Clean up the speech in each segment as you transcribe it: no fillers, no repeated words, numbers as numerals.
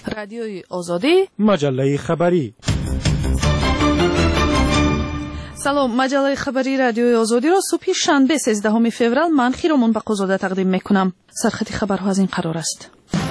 رادیوی آزادی، مجله خبری. سلام، مجله خبری رادیوی آزادی را صبح شنبه 13 فوریه من خیرمان بقازاده تقدیم میکنم. سرخط خبرها از این قرار است.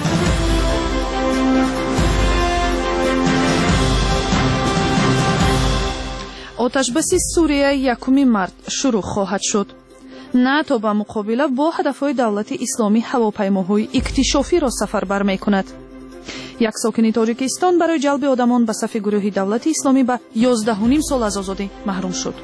آتشبس سوریه 1 مارس شروع خواهد شد. ناتو با مقابله با هدفهای دولت اسلامی هواپیماهای اکتشافی را سفربر میکند. یک ساکن تاجیکستان برای جلب آدمان به صف گروه دولت اسلامی به 11.5 سال از آزادی محروم شد.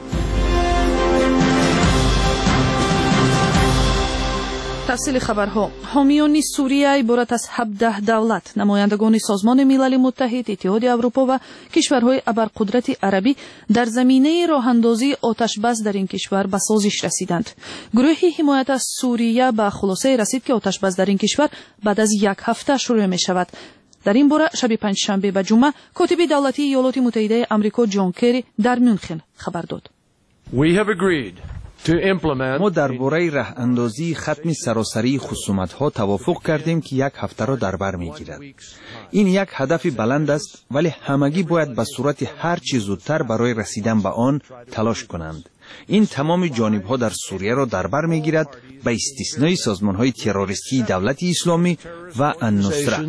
تفصیل خبرها. حامیان سوریه عبارت از 17 دولت، نمایندگان سازمان ملل متحد، اتحاد اروپا و کشورهای ابرقدرت عربی در زمینه راهاندازی آتشبس در این کشور به سازش رسیدند. گروه حمایت از سوریه به خلاصه رسید که آتشبس در این کشور بعد از 1 هفته شروع می شود. در این باره شب پنجشنبه به جمعه کاتب دولتی ایالات متحده آمریکا جان کری در میونخن خبر داد. ما درباره راه اندازی ختم سراسری خصومت‌ها توافق کردیم که 1 هفته را در بر می‌گیرد. این یک هدف بلند است، ولی همگی باید به صورت هر چه زودتر برای رسیدن به آن تلاش کنند. این تمام جانب‌ها در سوریه را در بر می‌گیرد، به استثنای سازمان‌های تروریستی دولت اسلامی و النصره.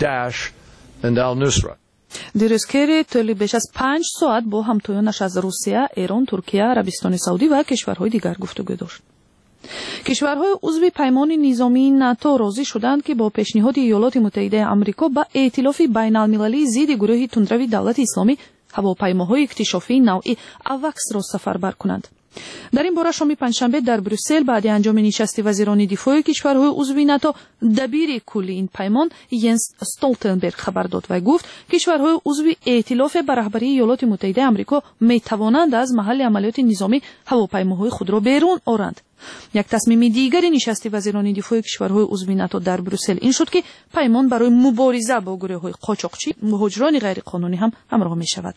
دیروز کری طولی بیش از 5 ساعت با همتایانش از روسیه، ایران، ترکیه، عربستان سعودی و کشورهای دیگر گفتگو داشت. کشورهای عضو پیمان نظامی ناتو راضی شدند که با پیشنهاد ایالات متحده آمریکا با ائتلاف بین‌المللی ضد گروه تندروی دولت اسلامی هواپیماهای اکتشافی نوعی اوکس را سفربر کنند. در این باره شام پنجشنبه در بروسل بعد انجام نشست وزیران دفاع کشورهای عضو ناتو دبیر کلی این پیمان ینس استولتنبرگ خبر داد و گفت کشورهای عضو ائتلاف به رهبری ایالات متحده آمریکا می توانند از محل عملیات نظامی هواپیماهای خود را بیرون آورند. یک تصمیم دیگری نشست وزیران دفاع کشورهای عضو ناتو در بروسل این شد که پیمان برای مبارزه با گروه‌های قاچاقچی مهاجران غیرقانونی هم همراه می شود.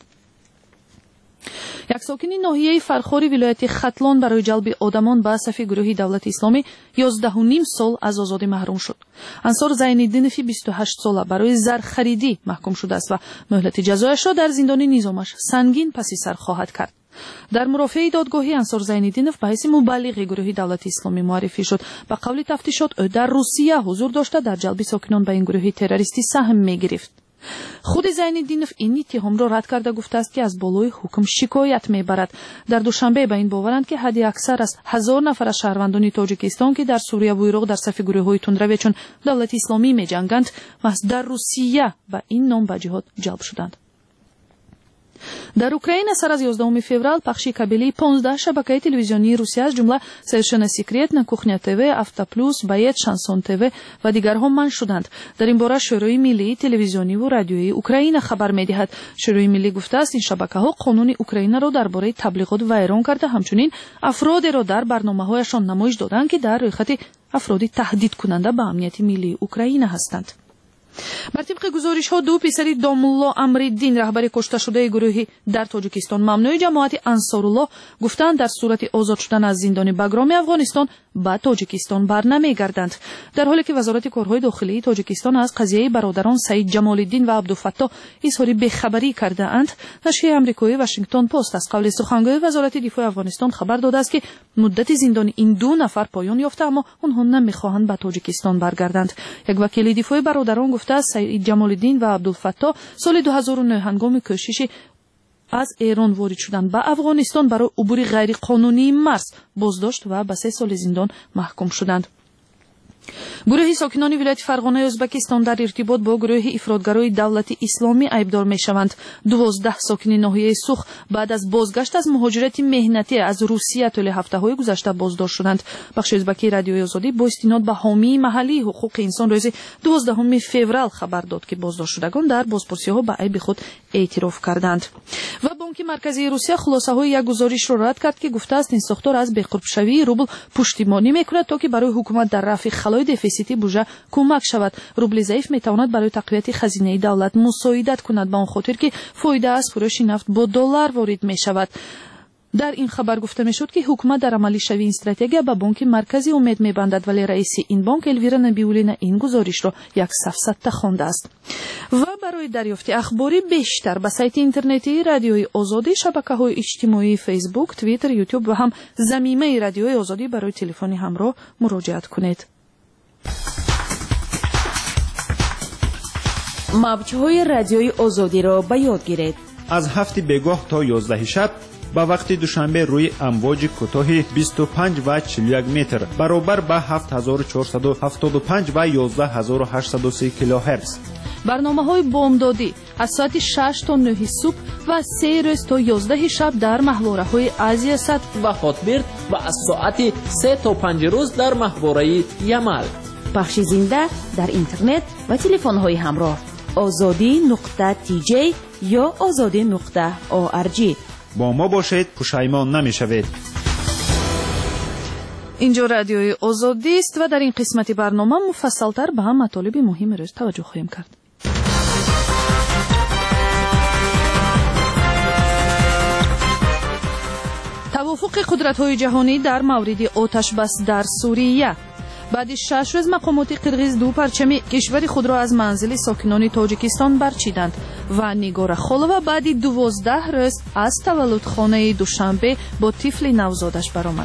یک ساکن ناحیه فرخاری ولایت ختلان برای جلب آدمان به صف گروه دولت اسلامی 11.5 سال از آزادی محروم شد. انصار زین‌الدینوی 28 ساله برای زر خریدی محکوم شده است و مهلت جزایش را در زندان نظامش سنگین پس سر خواهد کرد. در مرافعه دادگاهی انصار زین‌الدینوف به حیث مبلغ گروه دولت اسلامی معرفی شد. به قول تفتیشات او در روسیه حضور داشته در جلب ساکنان به این گروه تروریستی سهم می‌گرفت. خود زین‌الدینوف این اتهام را رد کرده گفته است که از بالای حکم شکایت میبرد. در دوشنبه به این باورند که حد اکثر از 1000 نفر از شهروندان تاجیکستان که در سوریه و عراق در صف گروه‌های تندروی چون دولت اسلامی می‌جنگند محض در روسیه به این نام به جهاد جلب شدند. در اوکراین سر از 11 فوریه پخش کابلی 15 شبکه تلویزیونی روسیه از جمله سرشن سیکرت، نکوخنیا تیوی، افتا پلوس، بایت، شانسون تیوی و دیگرها منع شدند. در این باره شورای ملی تلویزیونی و رادیویی اوکراین خبر می‌دهد. شورای ملی گفته است این شبکه‌ها قانون اوکراین را درباره تبلیغات ویران کرده، همچنین افرادی را در برنامه‌هایشان نمایش دادند که در رویخط افرادی تهدید کننده به امنیت ملی اوکراین هستند. بر طبق گزارش‌ها 2 پسر دامالله امرالدین رهبر کشته شده گروهی در تاجیکستان ممنوع جماعت انصارالله گفتند در صورت آزاد شدن از زندان بگرام افغانستان به تاجیکستان برنمیگردند. در حالی که وزارت کارهای داخلی تاجیکستان از قضیه برادران سعید جمال‌الدین و عبدالفتاح اظهار بیخبری کرده اند، نشریه آمریکایی واشنگتن پست از قول سخنگوی وزارت دفاع افغانستان خبر داده است که مدت زندان این 2 نفر پایان یافته اما آنها نمیخواهند به تاجیکستان برگردند. یک وکیل دفاع برادران گفته است سعید جمال‌الدین و عبدالفتاح سال 2009 هنگام کوشش از ایران وارد شدن به افغانستان برای عبور غیرقانونی مرز بازداشت و به 3 سال زندان محکوم شدند. گروه ساکنان ولایت فرغانه ازبکستان در ارتباط با گروه افراطگرای دولت اسلامی عیبدار میشوند. 12 ساکن ناحیه سوخ بعد از بازگشت از مهاجرت مهنتی از روسیه طول هفته‌های گذشته بازداشت شدند. بخش ازبکی رادیوی آزادی با استناد به حامی محلی حقوق انسان روز 12 فوریه خبر داد که بازداشت شدگان در بازپرسی‌ها به عیب خود اعتراف کردند. و بانک مرکزی روسیه خلاصه‌های یک گزارش را رد کرد که گفته است این ساختار از بی‌قرب‌شوی روبل پشتیبانی می‌کند تا که برای حکومت در رفع خلای دفیسیتی بودجه کمک شود. روبل ضعیف می‌تواند برای تقویت خزینه دولت مساعدت کند به آن خاطر که فایده از فروش نفت با دلار وارد می‌شود. در این خبر گفته میشد که حکومت در عملی شوی این استراتژی به بانک مرکزی امید میبندد، ولی رئیس این بانک الویرا نبیولینا این گزارش را یک سفسطه خوانده است. و برای دریافت اخباری بیشتر به سایت اینترنتی رادیوی آزادی، شبکه‌های اجتماعی فیسبوک، توییتر، یوتیوب و هم ضمیمه رادیوی آزادی برای تلفن همراه مراجعه کنید. موج‌های رادیوی آزادی را به یاد گیرید. از 7 بگاه تا 11 شب با وقت دوشنبه روی امواج کوتاه 25 و 41 متر برابر به 7475 و 11830 کیلوهرتز. برنامه‌های بامدادی از ساعت 6 تا 9 صبح و 3 روز تا 11 شب در ماهواره‌های آسیا صد و خاطبرد و از ساعت 3 تا 5 روز در ماهواره یمل. پخش زنده در اینترنت و تلفن‌های همراه azadi.tj یا azadi.org. با ما باشید، پشیمان نمی‌شوید. اینجا رادیوی آزادی است و در این قسمت برنامه مفصل‌تر به هم مطالب مهم روز توجه خواهیم کرد. توافق قدرت‌های جهانی در مورد آتش بس در سوریه. بعد 6 روز مقامات قرقیز دو پرچم کشور خود را از منزل ساکنان تاجیکستان برچیدند و نگار خالوه بعد 12 روز از تولدخانه دوشنبه با طفل نوزادش برآمد.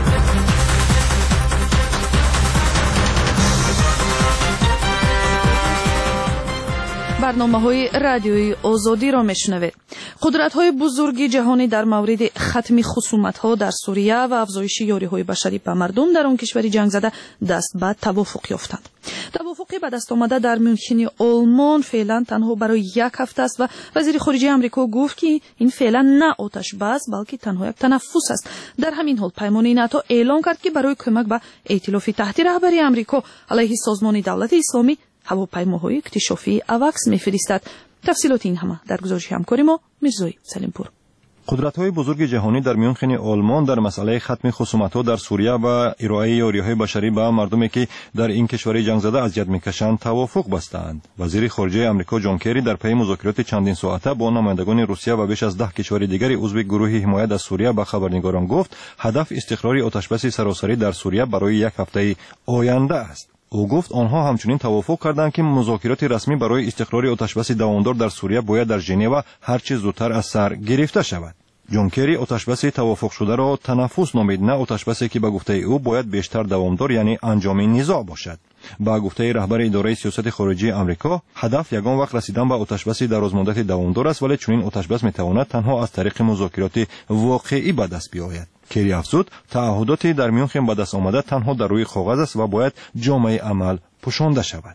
برنامه‌های رادیوی آزادی را میشنوید. قدرت‌های بزرگ جهانی در مورد ختم خصومت‌ها در سوریه و افزایش یاری‌های بشری به مردم در آن کشور جنگ زده دست به توافق یافتند. توافقی به دست آمده در میونخ آلمان فعلا تنها برای 1 هفته است و وزیر خارجه آمریکا گفت که این فعلا نه آتش بس بلکه تنها یک تنفس است. در همین حال پیمانه ناتو اعلام کرد که برای کمک به ائتلاف تحت رهبری آمریکا علیه سازمان دولت اسلامی هواپیماهای اکتشافی اواکس می‌فرستد. تفصیلات این همه در گزارش همکاری ما میرزای سلیمپور. قدرت‌های بزرگ جهانی در میونخ آلمان در مسئله ختم خصومت‌ها در سوریه و ارائه یاری‌های بشری به مردمی که در این کشور جنگ زده اذیت می‌کشند توافق بستند. وزیر خارجه آمریکا جان کری در پی مذاکرات چندین ساعته با نمایندگان روسیه و بیش از 10 کشور دیگر عضو گروه حمایت از سوریه به خبرنگاران گفت هدف استقرار آتش‌بس سراسری در سوریه برای 1 هفته آینده است. او گفت آنها همچنین توافق کردند که مذاکرات رسمی برای استقرار آتشبس دوامدار در سوریه باید در ژنو هر چه زودتر از سر گرفته شود. جان کری آتشبس توافق شده را تنفس نامید، نه آتشبسی که به گفته او باید بیشتر دوامدار یعنی انجام نزاع باشد. با گفته رهبر اداره سیاست خارجی آمریکا هدف یگان وقت رسیدن به آتشبس درازمدت دوامدار است، ولی چنین آتشبس میتواند تنها از طریق مذاکرات واقعی به دست بیاید. کری افزود تعهداتی در میونخ به دست آمده تنها در روی کاغذ است و باید جامعه عمل پوشانده شود.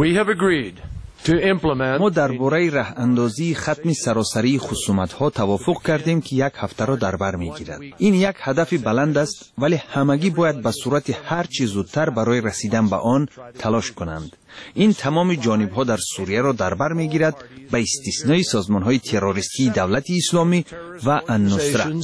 ما درباره راه اندازی ختم سراسری خصومت‌ها توافق کردیم که 1 هفته را در بر می‌گیرد. این یک هدف بلند است، ولی همگی باید به صورت هر چه زودتر برای رسیدن به آن تلاش کنند. این تمام جانب‌ها در سوریه را در بر می‌گیرد، به استثنای سازمان‌های تروریستی دولت اسلامی و النصره.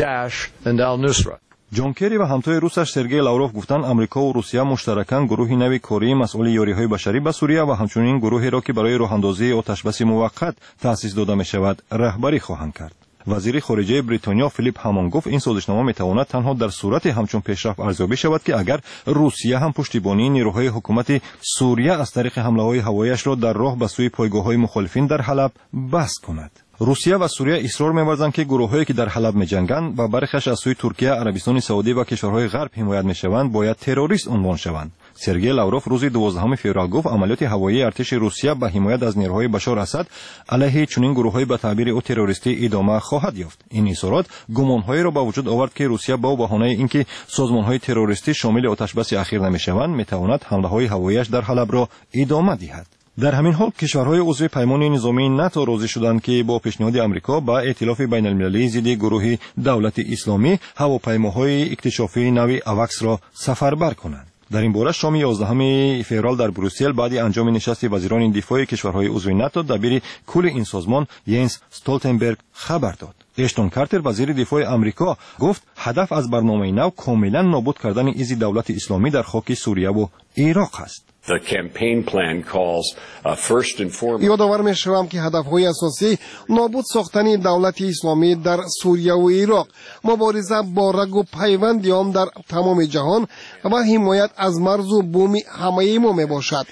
جان کری و همتای روسش سرگئی لاوروف گفتند آمریکا و روسیه مشترکاً گروهی نوی کره مسئول یاری‌های بشری به سوریه و همچنین گروهی را که برای راه‌اندازی آتش‌بس موقت تأسیس داده می‌شود رهبری خواهند کرد. وزیر خارجه بریتانیا فیلیپ هامان گفت این سازشنامه میتواند تنها در صورت همچون پیشرفت ارزیابی شود که اگر روسیه هم پشتیبانی نیروهای حکومت سوریه از طریق حمله‌های هوایی‌اش را در راه به سوی پایگاه‌های مخالفین در حلب بس کند. روسیه و سوریه اصرار می‌ورزند که گروه‌هایی که در حلب می‌جنگند و برخیش از سوی ترکیه، عربستان سعودی و کشورهای غرب حمایت می‌شوند باید تروریست عنوان شوند. سرگئی لاوروف روز 12 فوریه گفت عملیات هوایی ارتش روسیه به حمایت از نیروهای بشار اسد علیه چنین گروه‌های به تعبیر او تروریستی ادامه خواهد یافت. این اظهارات گمان‌هایی را به وجود آورد که روسیه با بهانه اینکه سازمان‌های تروریستی شامل آتش‌بس اخیر نمی‌شوند می‌تواند حمله‌های هوایی‌اش در حلب را ادامه دهد. در همین حال کشورهای عضو پیمان نظامی ناتو راضی شدند که با پیشنهاد آمریکا با ائتلاف بین‌المللی ضد گروه دولت اسلامی هواپیماهای اکتشافی نوی اواکس را سفربر کنند. در این باره شام 11 فوریه در بروسل بعد انجام نشست وزیران دفاع کشورهای عضو ناتو دبیر کل این سازمان ینس استولتنبرگ خبر داد. اشتون کارتر وزیر دفاع آمریکا گفت هدف از برنامه نو کاملا نابود کردن ایزی دولت اسلامی در خاک سوریه و عراق است. یادآور می‌شوم که هدف‌های اساسی نابود ساختن دولت اسلامی در سوریه و عراق، مبارزه با رگ و پیوند آن در تمام جهان و حمایت از مرز و بوم همه ما میباشد.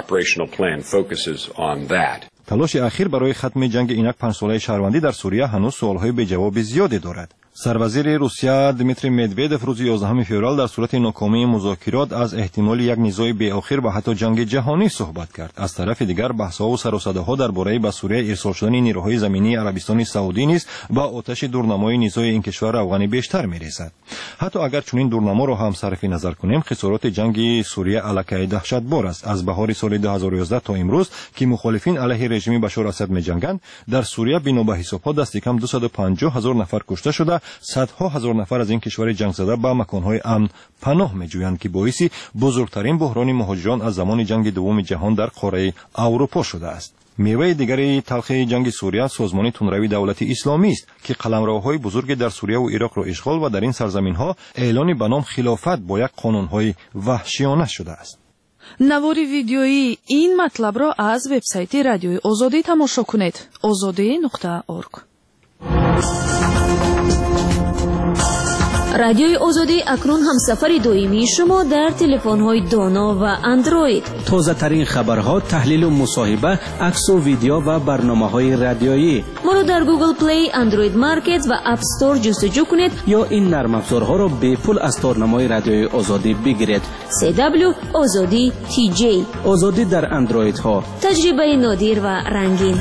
تلاش اخیر برای ختم جنگ اینک 5 ساله شهروندی در سوریه هنوز سوالهای به جواب زیادی دارد. سروزیر روسیه دمیتری مدودف روز 11 فوریه در صورت ناکامی مذاکرات از احتمال یک نزاع بی‌آخر و حتی جنگ جهانی صحبت کرد. از طرف دیگر بحث‌ها و سر و صداها درباره به سوریه ارسال شدن نیروهای زمینی عربستان سعودی نیز با آتش دورنمای نزاع این کشور افغانی بیشتر می‌رسد. حتی اگر چنین دورنما را هم صرف نظر کنیم، خسارات جنگ سوریه الکی دهشتبار است. از بهار سال 2011 تا امروز که مخالفین علیه رژیم بشار اسد می‌جنگند، در سوریه بنا به حساب‌ها دست کم 250,000 نفر کشته شده، صدها هزار نفر از این کشور جنگ زده به مکانهای امن پناه می‌جویند که باعث بزرگترین بحران مهاجران از زمان جنگ دوم جهان در قاره اروپا شده است. میوه دیگری تلخ جنگ سوریه سازمان تندروی دولت اسلامی است که قلمروهای بزرگ در سوریه و عراق را اشغال و در این سرزمین‌ها اعلان به نام خلافت با یک قانون‌های وحشیانه شده است. навори видеои ин матлабро аз вебсайти радиои озодӣ тамошо кунед. ozodӣ.org. радиои озодӣ акнун ҳамсафари доимии шумо дар телефонҳои доно ва андроид. тозатарин хабарҳо, таҳлилу мусоҳиба, аксу видео ва барномаҳои радиоӣ. моро дар Google Play, Android Market ва App Store ҷустуҷӯ кунед ё ин нармафзорҳоро бепул аз торнамои радиои озодӣ бигиред. CW озодӣ TJ. озодӣ дар андроидҳо. таҷрибаи нодир ва рангин.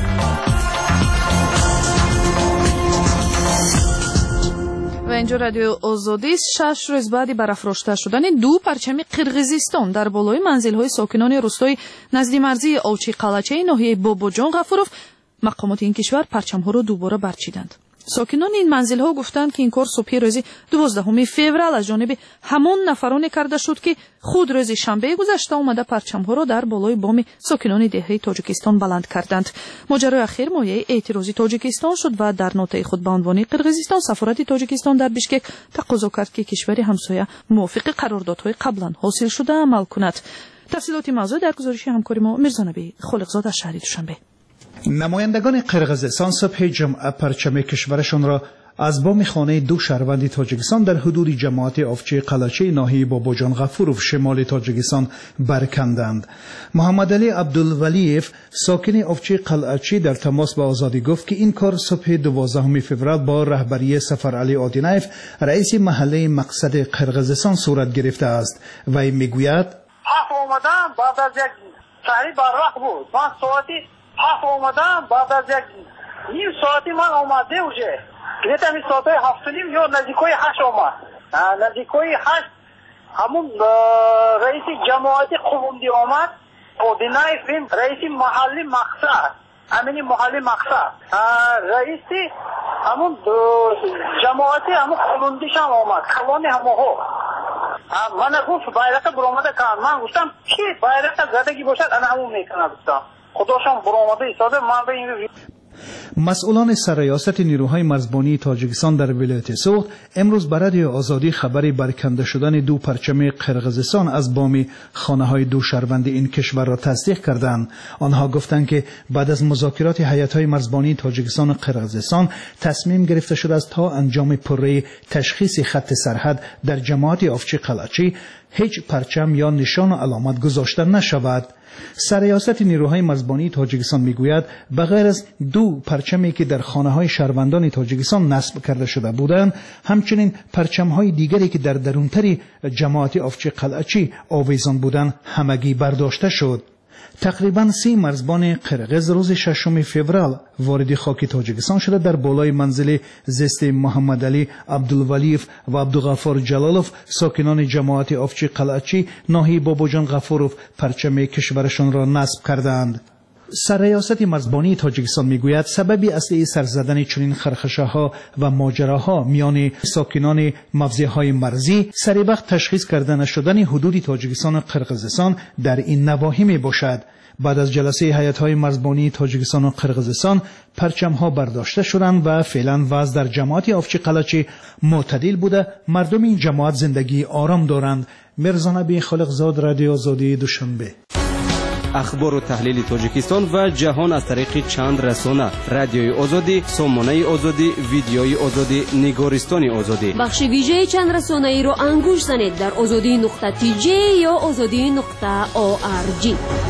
ва инҷо радиои озодӣ 6 рӯз баъди барафрошта шудани 2 парчами қирғизистон дар болои манзилҳои сокинони рӯстои назди марзии овчи қалачаи ноҳияи бобоҷон ғафуров, мақомоти ин кишвар парчамҳоро дубора барчиданд. сокинони ин манзилҳо гуфтанд ки ин кор субҳи рӯзи 12 феврал аз ҷониби ҳамон нафароне карда шуд ки худ рӯзи шанбеи гузашта омада парчамҳоро дар болои боми сокинони деҳаи тоҷикистон баланд карданд. моҷарои ахир мояи эътирози тоҷикистон шуд ва дар нотаи худ ба унвони қирғизистон сафорати тоҷикистон дар бишкек тақозо кард ки кишвари ҳамсоя мувофиқи қарордодҳои қаблан ҳосил шуда амал кунад. тафсилоти мавзӯъ дар гузориши ҳамкори мо мирзонаби холиқзод аз шаҳри душанбе. نمایندگان قرقیزستان صبح جمعه پرچم کشورشان را از بام خانه 2 شهروند تاجیکستان در حدود جماعت آفچه قلچه ناحیه باباجان غفورف شمال تاجیکستان برکندند. محمد علی عبدالولیف ساکن آفچه قلچه در تماس با آزادی گفت که این کار صبح 12 فوریه با رهبری سفر علی آدینایف رئیس محله مقصد قرقیزستان صورت گرفته است و میگوید اومدم بعد از یک سری برق بود من ساعتی اومدم بعد از یک نیم ساعتی من اومده اوجه گفتم این ساعتای 7:30 یا نزدیکای 8 اومد نزدیکای 8 همون رئیس جماعت قومندی اومد اودینایف رئیس محلی مقصد همین محلی مقصد رئیس همون جماعت همون قومندیش هم اومد کلانی همو من گفت بایرق برآمده کن من گفتم کی بایرق زدگی باشد انا همون میکنه گفتم خداشم برآمده ایستاده من به این مسئولان سرریاست نیروهای مرزبانی تاجیکستان در ولایت سوخت امروز به رادیو آزادی خبری برکنده شدن 2 پرچم قرقیزستان از بام خانه‌های 2 شهروند این کشور را تصدیق کردند. آنها گفتند که بعد از مذاکرات هیئت‌های مرزبانی تاجیکستان و قرقیزستان تصمیم گرفته شده است تا انجام پروژه تشخیص خط سرحد در جماعت آفچه قلچی هیچ پرچم یا نشان و علامت گذاشته نشود. سرریاست نیروهای مرزبانی تاجیکستان میگوید بغیر از 2 پرچمی که در خانه‌های شهروندان تاجیکستان نصب کرده شده بودند، همچنین پرچم‌های دیگری که در درونتر جماعت آفچه قلعچی آویزان بودند همگی برداشته شد. تقریباً 30 مرزبان قرقیز روز 6 فوریه وارد خاک تاجیکستان شده در بالای منزل زیست محمد علی عبدالولیف و عبدالغفار جلالوف ساکنان جماعت آفچه قلعچی ناحیه باباجان غفورف پرچم کشورشان را نصب کردند. سرریاست مرزبانی تاجیکستان میگوید سببی اصلی سرزدن چنین خرخشه‌ها و ماجراها میان ساکنان موضع‌های مرزی سریع تشخیص کردن شدن حدود تاجیکستان و قرقیزستان در این نواحی میباشد. بعد از جلسه هیئت‌های مرزبانی تاجیکستان و قرقیزستان پرچم‌ها برداشته شدند و فعلا وضع در جماعت آفچه قلچی معتدل بوده. مردم این جماعت زندگی آرام دارند. مرزا نبی خالقزاد رادیو آزادی دوشنبه. اخبار و تحلیل تاجیکستان و جهان از طریق چند رسانه: رادیوی آزادی، سامانه آزادی، ویدیوی آزادی، نگارستان آزادی. بخش ویژه چند رسانه‌ای رو انگوش زنید در azadi.tj یا azadi.org.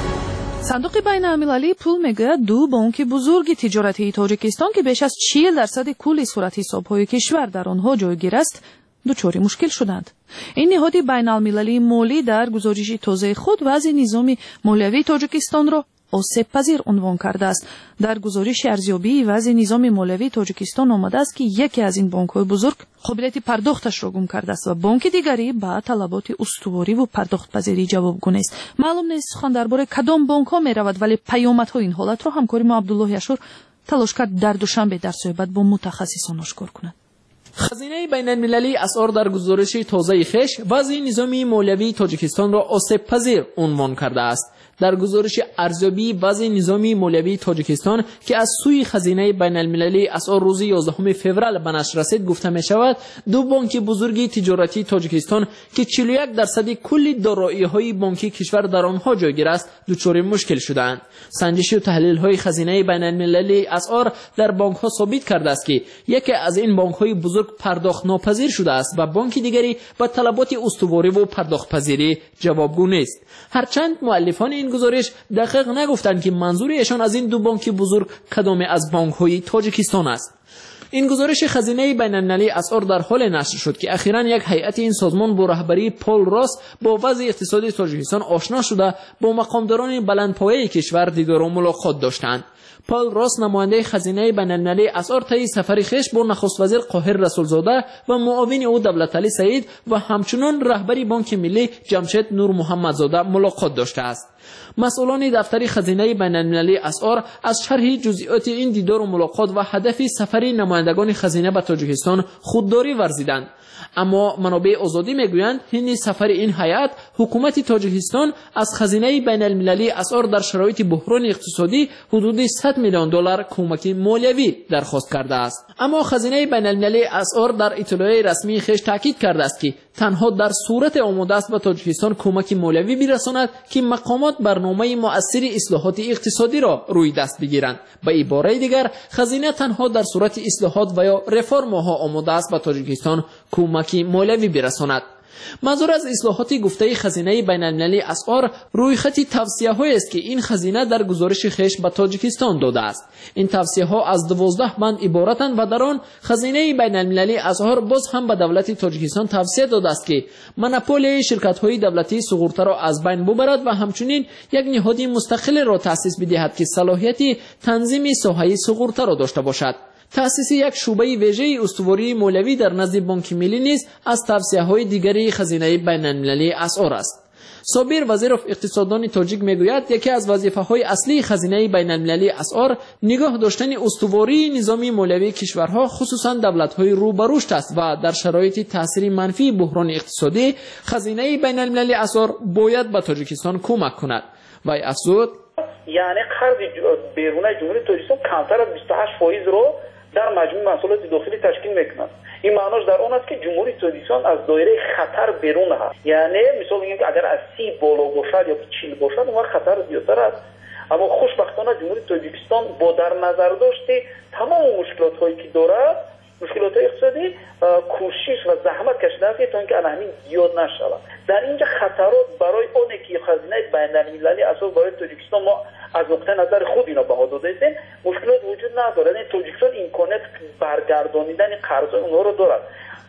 صندوق بین المللی پول میگوید دو بانک بزرگ تجارتی تاجیکستان که بیش از 40% کل صورت حساب‌های کشور در آنها جایگیر است دچار مشکل شدند. این نهاد بین المللی مالی در گزارش تازه خود وضع نظام مالیوی تاجیکستان را آسیب پذیر عنوان کرده است. در گزارش ارزیابی وضع نظام مالیوی تاجیکستان آمده است که یکی از این بانک‌های بزرگ قابلیت پرداختش را گم کرده است و بانک دیگری با طلبات استواری و پرداخت پذیری جوابگو است. معلوم نیست سخن درباره کدام بانک‌ها می‌رود، ولی پیامدهای این حالت را همکاری ما عبدالله یشور تلاش کرد در دوشنبه در صحبت با متخصصان آشکار کند. خزینه بین المللی اسعار در گزارش تازه خش وضع نظامی مالیوی تاجیکستان را آسیب پذیر عنوان کرده است. در گزارش ارزیابی وضع نظامی مالیوی تاجیکستان که از سوی خزینه بین المللی اسعار روز 11 فوریه به نشر رسید گفته می شود دو بانک بزرگ تجارتی تاجیکستان که 41% کل دارایی‌های بانکی کشور در آنها جایگیر است دچار مشکل شدند. سنجش و تحلیل‌های خزینه بین المللی اسعار در بانک‌ها ثابت کرده است که یکی از این بانک‌های بزرگ پرداخت ناپذیر شده است و بانک دیگری با طلبات استواری و پرداخت پذیری جوابگو نیست. هرچند مؤلفان این گزارش دقیق نگفتند که منظور ایشان از این دو بانک بزرگ کدام از بانک‌های تاجیکستان است. این گزارش خزینه بین المللی اسعار در حال نشر شد که اخیراً یک هیئت این سازمان با رهبری پول راس با وضع اقتصادی تاجیکستان آشنا شده با مقامداران بلندپایه کشور دیدار و ملاقات داشتند. پول راس نماینده خزینه بین المللی اسعار طی سفری خویش با نخست وزیر قاهر رسولزاده و معاون او دولتعلی سعید و همچنین رهبری بانک ملی جمشید نور محمدزاده ملاقات داشته است. مسئولان دفتر خزینه بین المللی اسعار از شرح جزئیات این دیدار و ملاقات و هدف سفری نمایندگان خزینه به تاجیکستان خودداری ورزیدند. اما منابع آزادی میگویند این سفر این هیئت حکومت تاجیکستان از خزینه بین المللی اسعار در شرایط بحران اقتصادی حدود 100 میلیون دلار کمک مالیوی درخواست کرده است. اما خزینه بین المللی اسعار در اطلاعیه رسمی خویش تاکید کرده است که تنها در صورت آماده است به تاجیکستان کمک مالیوی برساند که مقامات برنامه مؤثر اصلاحات اقتصادی را روی دست بگیرند. به عباره دیگر خزینه تنها در صورت اصلاحات و یا رفرم‌ها آماده است به تاجیکستان کمک مالیوی برساند. منظور از اصلاحات گفته خزینه بین المللی اسعار روی خط توصیه‌هایی است که این خزینه در گزارش خویش به تاجیکستان داده است. این توصیه‌ها از 12 بند عبارتند و در آن خزینه بین المللی اسعار باز هم به دولت تاجیکستان توصیه داده است که مونوپولی شرکت‌های دولتی سقوط‌ها را از بین ببرد و همچنین یک نهاد مستقل را تأسیس بدهد که صلاحیت تنظیم ساحه سقوط‌ها را داشته باشد. تأسیس یک شعبه ویژه استواری مالیوی در نزد بانک ملی نیز از توصیه‌های دیگری خزینه بین المللی اسعار است. صابر وزیر اقتصاددان تاجیک میگوید یکی از وظیفه‌های اصلی خزینه بین المللی اسعار نگاه داشتن استواری نظامی مالیوی کشورها خصوصا دولت‌های رو به رشد است و در شرایط تاثیر منفی بحران اقتصادی خزینه بین المللی اسعار باید به تاجیکستان کمک کند. و افزود یعنی قرض بیرون جمهوری تاجیکستان کمتر از 28% رو در مجموع محصولات داخلی تشکیل میکنند. این معناش در آن است که جمهوری تاجیکستان از دایره خطر بیرون هست. یعنی مثال میگیم که اگر از 30 بالا باشد یا 40 باشد اون خطر زیادتر است. اما خوشبختانه جمهوری تاجیکستان با در نظر داشته تمام مشکلات هایی که دارد، مشکلات اقتصادی، کوشش و زحمت کشیده است تا اینکه انهمی زیاد نشود. در اینجا خطرات برای اونه که خزینه بین المللی اسعار برای تاجیکستان ما از نقطه نظر خود اینا بها داده ایم مشکلات وجود نداره. یعنی تاجیکستان امکانات برگردانیدن قرض اونها رو دارد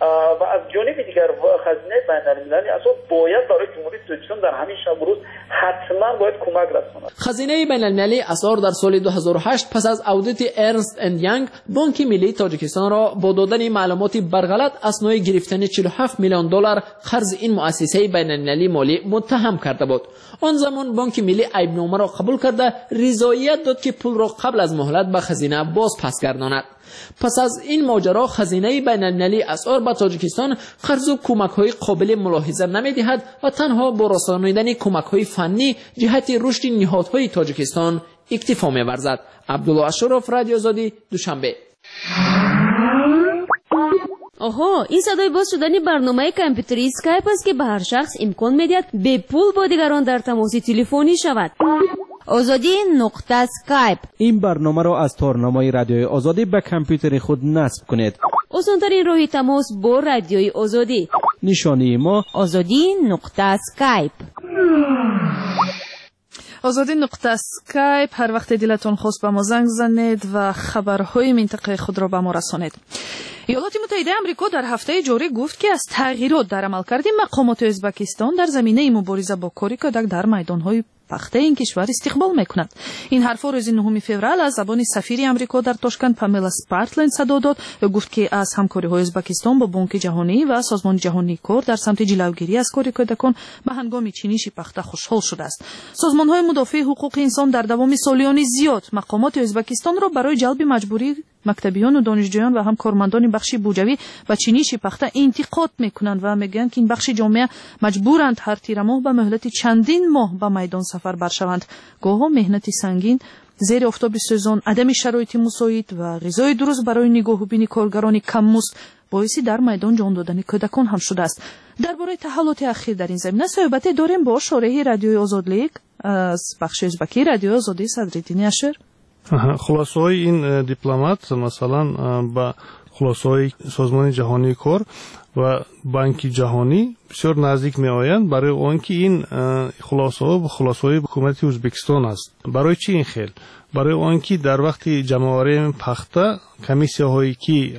و از جانب دیگر خزینه بین المللی اسعار باید برای جمهوری تاجیکستان در همین شب و روز حتما باید کمک رساند. خزینه بین المللی اسعار در سال 2008 پس از اودیت ارنست اند یانگ بانک ملی تاجیکستان را با دادن معلومات برغلط اسنای گرفتن 47 میلیون دلار قرض این مؤسسه بین المللی مالی متهم کرده بود. آن زمان بانک ملی عیبنامه را قبول کرده رضایت داد که پول را قبل از مهلت به خزینه باز پس گرداند. پس از این ماجرا خزینه بین المللی اسعار به تاجیکستان قرض و کمک‌های قابل ملاحظه نمی‌دهد و تنها با رسانیدن کمک‌های فنی جهت رشد نهادهای تاجیکستان اکتفا می‌ورزد. عبدالله اشرف، رادیو آزادی، دوشنبه. آها، این صدای باز شدن برنامه کامپیوتری اسکایپ است که به هر شخص امکان میدهد به پول با دیگران در تماس تلفنی شود. آزادی نقطه اسکایپ. این برنامه را از تارنامه رادیوی آزادی به کامپیوتر خود نصب کنید. آسان‌ترین راه تماس با رادیوی آزادی. نشانی ما آزادی نقطه اسکایپ. آزادی نقطه اسکایپ. هر وقت دلتون خواست به ما زنگ زنید و خبرهای منطقه خود را به ما رسانید. ایالات متحده آمریکا در هفته جاری گفت که از تغییرات در عملکرد مقامات ازبکستان در زمینه مبارزه با کاری کودک در میدانهای پخته این کشور استقبال میکند. این حرفا روز 9 فوریه از زبان سفیر آمریکا در تاشکند پاملا سپارتلند صدا داد و گفت که از همکاری‌های ازبکستان با بانک جهانی و سازمان جهانی کار در سمت جلوگیری از کاری کودکان به هنگام چینش پخته خوشحال شده است. سازمان‌های مدافع حقوق انسان در دوام سالیان زیاد مقامات ازبکستان را برای جلب مجبوری مکتبیان و دانشجویان و هم کارمندان بخش بودجوی و چینیش پخته انتقاد میکنند و میگویند که این بخش جامعه مجبورند هر تیر ماه به مهلت چندین ماه به میدان سفر برشوند. گاه‌ها مهنت سنگین، زیر آفتاب سوزان، عدم شرایط مساعد و غذای درست برای نگاهبین کارگران کم‌مزد باعث در میدان جان دادن کودکان هم شده است. درباره تحولات اخیر در این زمینه صحبت داریم با شارح رادیوی آزاد لیگ از بخش ازبکی رادیوی آزادی صدرالدین اشر. خلاصه‌های این دیپلمات مثلا با خلاصه‌های سازمان جهانی کار و بانک جهانی بسیار نزدیک می‌آیند برای آنکه این خلاصه‌های حکومت ازبکستان است. برای چی این خیل؟ برای آنکه در وقت جمع‌آوری پخته کمیسیا‌هایی که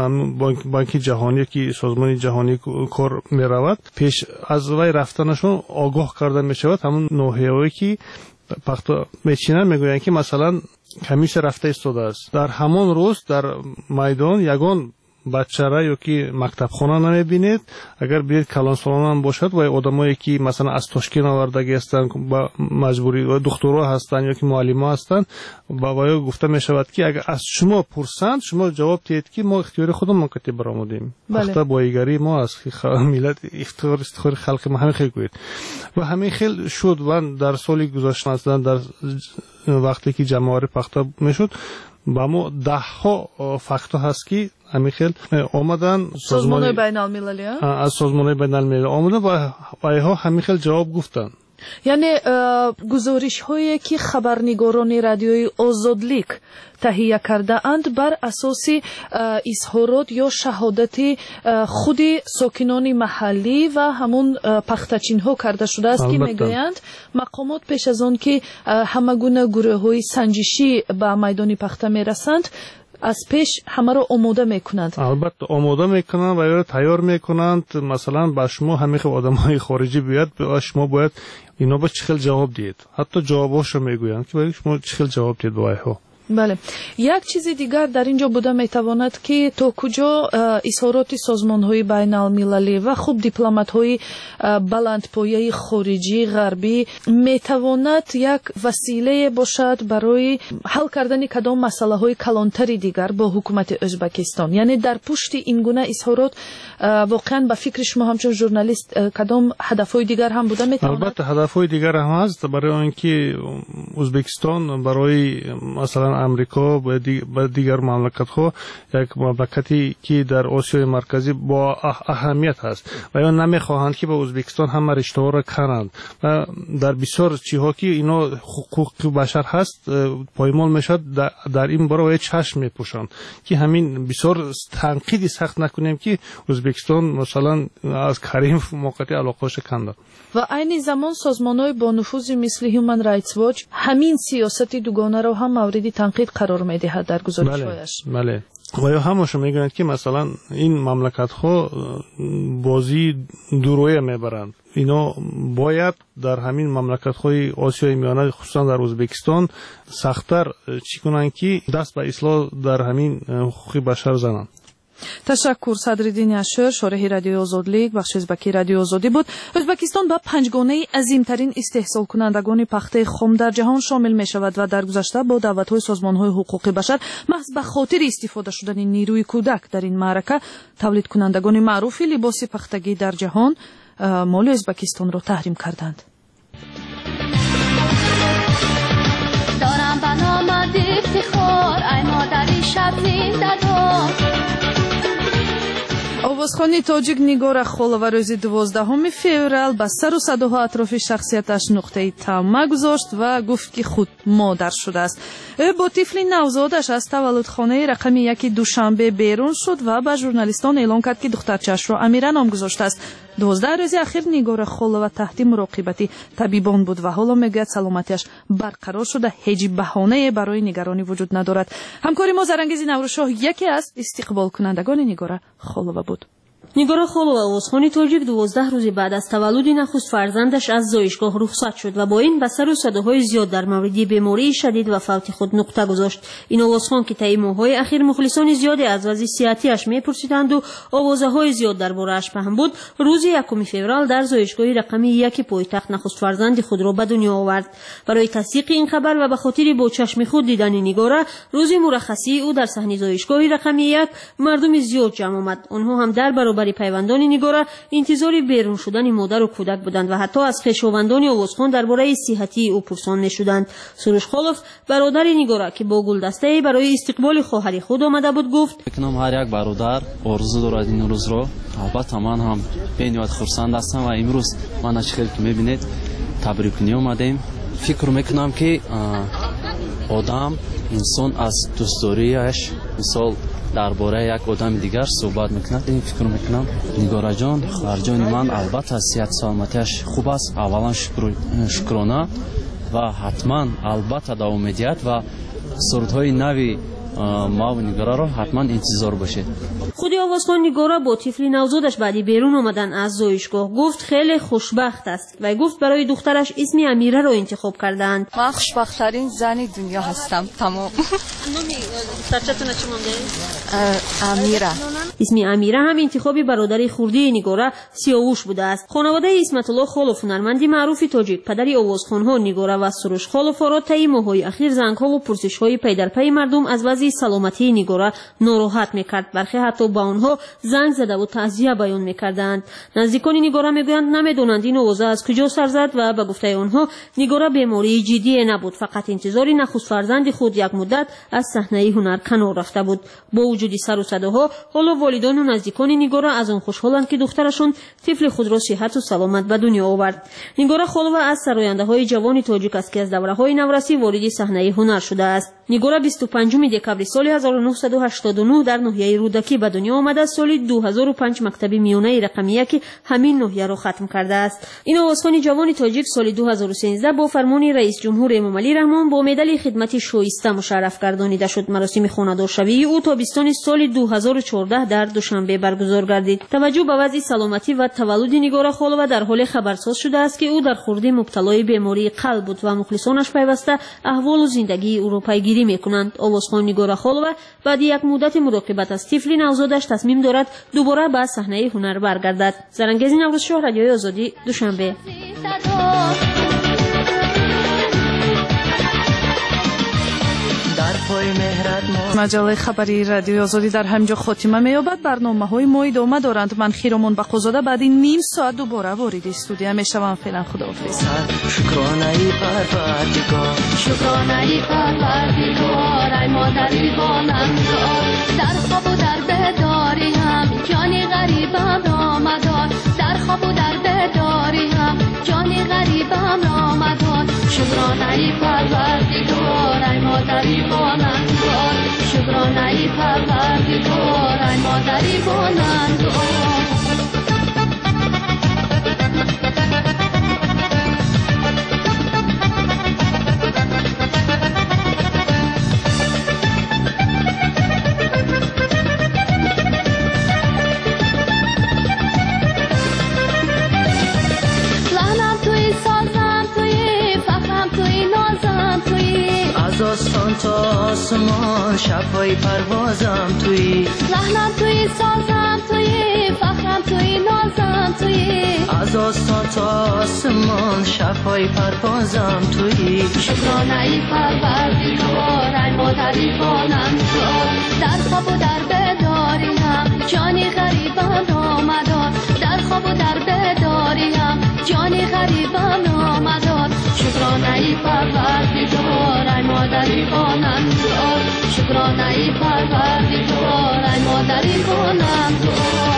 بانک جهانی که سازمان جهانی کار می‌رود پیش از وی رفتنشون آگاه کرده می‌شود. همون نوحه‌هایی که پخته می‌چینند میگویند که مثلا کمیس رفته ایستاده است. در همان روز در میدان یگان بچه را یا که مکتب خانه نمیبینید. اگر بیاید کلانسالان هم باشد و آدمایی که مثلا از تاشکند آوردگی هستند با مجبوری و دکترها هستند یا که معلم هستند با وی گفته می شود که اگر از شما پرسند شما جواب دهید که ما اختیار خودمون کتی برآمدیم. وقتا بایگری ما از ملت اختیار خلق ما همین خیلی گوید و همین خیلی شد و در سالی گذشته مثلا در وقتی که جمع‌آوری پخته میشد با ما 10 فاکتور هست که همین خیلی آمدن سازمان بین المللی از سازمان بین المللی آمدن و اینها همین خیلی جواب گفتن. یعنی گزارش هایی که خبرنگاران رادیوی آزاد لیگ تهیه کرده اند بر اساس اظهارات یا شهادت خود ساکنان محلی و همون پختچین ها کرده شده است که میگویند مقامات پیش از آن که همه گونه گروه های سنجشی به میدان پخته میرسند از پیش همه را آماده میکنند. البته آماده میکنند و یا تیار میکنند. مثلا با شما همه آدمای خارجی بیاد به شما باید اینا با چه خیلی جواب دید. حتی جواباشو میگویند که باید شما چه خیلی جواب دید با اینها. بله. یک چیز دیگر در اینجا بوده میتواند که تا کجا اظهارات سازمان‌های بین المللی و خوب دیپلمات‌های بلندپایه خارجی غربی میتواند یک وسیله باشد برای حل کردن کدام مسائل‌های کلانتری دیگر با حکومت ازبکستان. یعنی در پشت این گونه اظهارات واقعا به فکر شما همچون ژورنالیست کدام هدف‌های دیگر هم بوده میتواند؟ البته هدف‌های دیگر هم هست برای اینکه ازبکستان برای مثلا امریکا و دیگر مملکت‌ها یک مملکتی که در آسیای مرکزی با اهمیت هست و یا نمی‌خواهند که به ازبکستان هم رشته‌ها را کنند و در بسیار چیزها که اینا حقوق بشر هست پایمال میشد در این باره چشم میپوشند که همین بسیار تنقیدی سخت نکنیم که ازبکستان مثلا از کریم موقعی علاقه‌اش کنده و عین زمان سازمان‌های با نفوذ مثل هیومن رایتس واچ همین سیاست دوگانه را هم مورد تنقید قرار می‌دهد در گزارش‌هایش. بله. و یا همش میگویند که مثلا این مملکت‌ها بازی دورویه میبرند. اینا باید در همین مملکت‌های آسیای میانه خصوصا در ازبکستان سخت‌تر چی کنند که دست به اصلاح در همین حقوق بشر زنند. تشکر. صدرالدین اشر، شارح رادیوی آزاد لیگ، بخش ازبکی رادیو آزادی بود. ازبکستان به پنجگانه عظیمترین استحصال کنندگان پخته خام در جهان شامل می شود و در گذشته با دعوت‌های سازمان‌های حقوق بشر محض به خاطر استفاده شدن نیروی کودک در این معرکه تولید کنندگان معروف لباس پختگی در جهان مال ازبکستان را تحریم کردند. دارم به نام افتخار ای مادری شب زنده دار овозхони тоҷик Нигора Холова рӯзи 12 феврал ба сару садоҳо атрофи шахсияташ нуқтаи тамма гузошт ва гуфт ки худ модар шудааст. ӯ бо тифли навзодаш аз таваллудхонаи рақами 1 душанбе берун шуд ва ба журналистон эълон кард ки духтарчаашро Амира ном гузоштааст. 12 рӯзи ахир Нигора Холова таҳти муроқибати табибон буд ва ҳоло мегӯяд саломатиаш барқарор шуда ҳеҷ баҳонае барои нигаронӣ вуҷуд надорад. ҳамкори мо Зарангези Наврӯзшоҳ яке аз истиқболкунандагони Нигора Холова буд. Нигора Холова овозхони тоҷик 12 рӯзи баъд аз таваллуди нахуст фарзандаш аз зоишгоҳ рухсат шуд ва бо ин ба сару садоҳои зиёд дар мавриди бемории шадид ва фавти худ нуқта гузошт. Ин овозхон ки таи моҳҳои ахир мухлисони зиёде аз вазъи сиҳатиаш мепурсиданду овозаҳои зиёд дар борааш паҳн буд, рӯзи 1 феврал дар зоишгоҳи рақами 1 пойтахт нахустфарзанди худро ба дунё овард. Барои тасдиқи ин хабар ва ба хотири бо чашми худ дидани Нигора, рӯзи мураххасии ӯ дар саҳни зоишгоҳи рақами 1 мардуми зиёд ҷамъ омад. онҳо ҳам дар баробари пайвандони Нигора интизори берун шудани модару кӯдак буданд ва ҳатто аз хешовандони овозхон дар бораи сиҳатии ӯ пурсон мешуданд. Суруш Холов, бародари Нигора, ки бо гулдастае барои истиқболи хоҳари худ омада буд, гуфт: фикрам ҳар як бародар орзу дорад ин рӯзро. албатта ман ҳам бениҳоят хурсанд ҳастам ва имрӯз мана чӣ хел ки мебинед табрикунӣ омадем. фикр мекунам ки одам инсон аз дӯстдорияш мисол дар бораи як одами дигар суҳбат мекунад. ин фикр мекунам Нигораҷон хоҳарҷони ман албатта сиҳати саломатиаш хуб аст. аввалан шукрона ва ҳатман албатта давом медиҳад ва сурудҳои нави маву Нигораро ҳатман интизор бошед. худи овозхон Нигора бо тифли навзодаш баъди берун омадан аз зоишгоҳ гуфт хеле хушбахт аст. вай гуфт барои духтараш исми Амираро интихоб кардаанд. ман хушбахттарин зани дунё ҳастам. тамом. номи духтарчатона чӣ мондаед? Амира. исми Амира ҳам интихоби бародари хурдии Нигора Сиёвуш будааст. хонаводаи Исматулло Холов, ҳунарманди маъруфи тоҷик, падари овозхонҳо Нигора ва Суруш Холовро таи моҳҳои ахир зангҳову пурсишҳои пайдарпайи мардум аз вазъи саломатии Нигора нороҳат мекард. бархе ҳатто ба онҳо занг задаву таъзия баён мекарданд. наздикони Нигора мегӯянд намедонанд ин овоза аз куҷо сар зад ва ба гуфтаи онҳо Нигора бемории ҷиддие набуд, фақат интизори нахустфарзанди худ як муддат аз саҳнаи ҳунар канор рафта буд. бо вуҷуди сару садоҳо ҳоло волидону наздикони Нигора аз он хушҳоланд ки духтарашон тифли худро сиҳату саломат ба дунё овард. Нигора Холова аз сарояндаҳои ҷавони тоҷик аст ки аз давраҳои наврасӣ вориди саҳнаи ҳунар шудааст. Нигора 25 декабри соли 1989 дар ноҳияи Рӯдакӣ ба дунё омада соли 2005 мактаби миёнаи рақами 1 ҳамин ноҳияро хатм кардааст. ин овозхони ҷавони тоҷик соли 2013 бо фармони раис ҷумҳур Эмомалӣ Раҳмон бо медали хидмати шоиста мушарраф гардонида шуд. маросими хонадоршавии ӯ тобистони соли 2014 дар душанбе баргузор гардид. таваҷҷӯҳ ба вазъи саломатӣ ва таваллуди Нигора Холова дар ҳоле хабарсоз шудааст ки ӯ дар хурдӣ мубталои бемории қалб буд ва мухлисонаш пайваста аҳволу зиндагии ӯро пайгирӣ мекунанд. овозхон Нигора Холова баъди як муддати муроқибат аз тифли навзодаш тасмим дорад дубора ба саҳнаи ҳунар баргардад. Зарангези Наврӯзшоҳ, Радиои Озодӣ, Душанбе. маҷалаи хабари Радиои Озодӣ дар ҳамҷо хотима меёбад. барномаҳои мо идома доранд. ман Хиромон Бақозода баъди ним соат дубора вориди студия мешавам. феълан худоҳофиз. шукронаи парвардигор, шукронаи парвардигор, ай модари бонандор, дар хобу дар бедори ҳам ҷони ғарибам ро мадор, дар хобу дар бедори ҳам ҷони ғарибам ро мадор. шукронаи парвардигор, ай модари бонандор, шукронаи парвардигор, ай модари бонандор. آسمان تا آسمان شب‌های پروازم تویی لحنم توی سازم توی فخرم توی نازم توی از آسمان تا آسمان شب‌های پروازم تویی شکرانه ای پروردگار ای مادری بانمدار در خواب و در بیداری هم جانی غریبم نامدار در خواب و در بیداری هم جانی غریبم نامدار شکرانه ای پروردگار ای مادری بانمدار شکرانه ای پروردگار ای مادری بانمدار